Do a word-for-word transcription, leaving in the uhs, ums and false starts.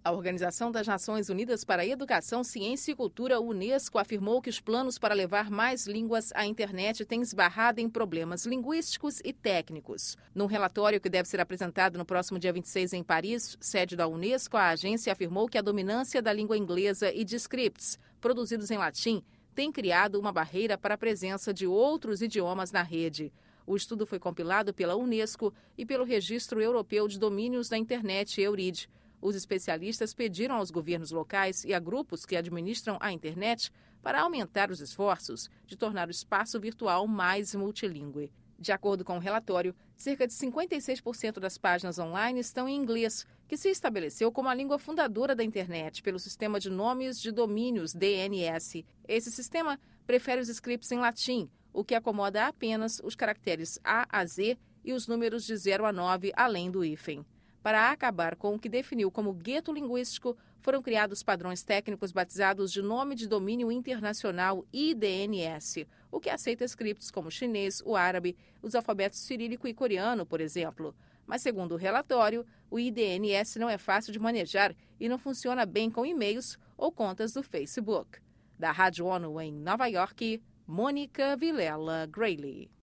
A Organização das Nações Unidas para a Educação, Ciência e Cultura, Unesco, afirmou que os planos para levar mais línguas à internet têm esbarrado em problemas linguísticos e técnicos. Num relatório que deve ser apresentado no próximo dia vinte e seis em Paris, sede da Unesco, a agência afirmou que a dominância da língua inglesa e de scripts produzidos em latim tem criado uma barreira para a presença de outros idiomas na rede. O estudo foi compilado pela Unesco e pelo Registro Europeu de Domínios da Internet, EURID. Os especialistas pediram aos governos locais e a grupos que administram a internet para aumentar os esforços de tornar o espaço virtual mais multilingüe. De acordo com o relatório, cerca de cinquenta e seis por cento das páginas online estão em inglês, que se estabeleceu como a língua fundadora da internet pelo Sistema de Nomes de Domínios, D N S. Esse sistema prefere os scripts em latim, o que acomoda apenas os caracteres A a Z e os números de zero a nove, além do hífen. Para acabar com o que definiu como gueto linguístico, foram criados padrões técnicos batizados de Nome de Domínio Internacional I D N S, o que aceita scripts como o chinês, o árabe, os alfabetos cirílico e coreano, por exemplo. Mas, segundo o relatório, o I D N S não é fácil de manejar e não funciona bem com e-mails ou contas do Facebook. Da Rádio ONU em Nova York, Mônica Vilela Grayley.